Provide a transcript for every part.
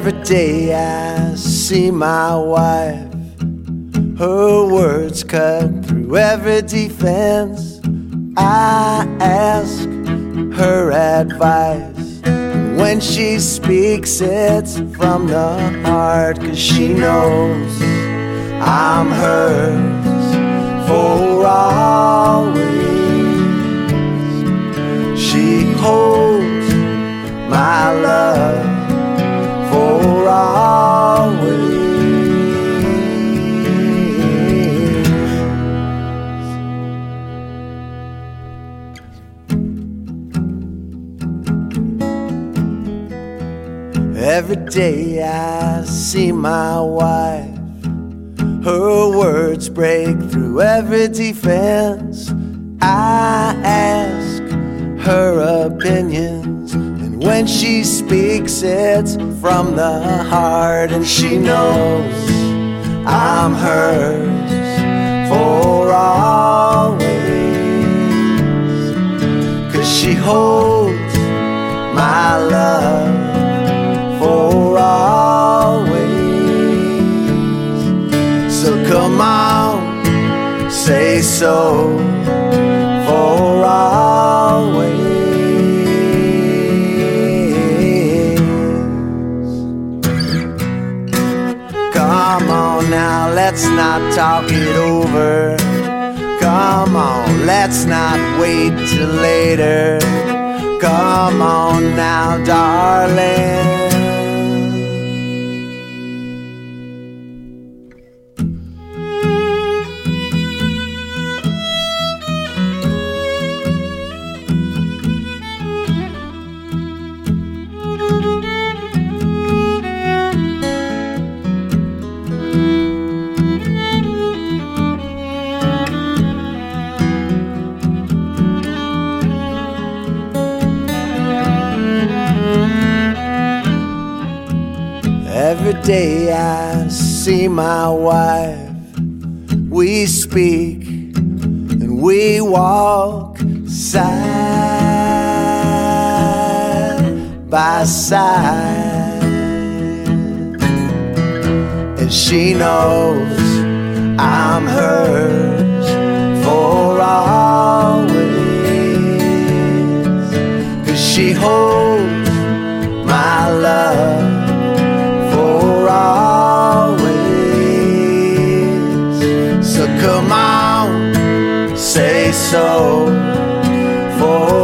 Every day I see my wife, her words cut through every defense. I ask her advice, and when she speaks it's from the heart, 'cause she knows I'm hers for always. She holds my love for always. Every day I see my wife, her words break through every defense. I ask her opinions, and when she speaks it's from the heart, and she knows I'm hers for always, 'cause she holds my love for always. So come on, say so for always. Come on now, let's not talk it over. Come on, let's not wait till later. Come on now, darling. Every day I see my wife, we speak and we walk side by side, and she knows I'm hers for always, 'cause she holds my love always. So come on, say so for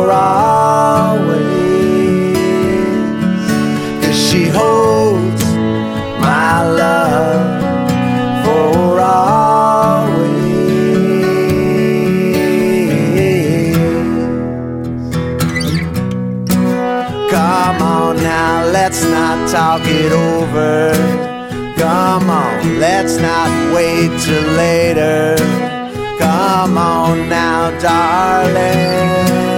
always, 'cause she holds my love for always. Come on now, let's not talk it over. Come on, let's not wait till later. Come on now, darling.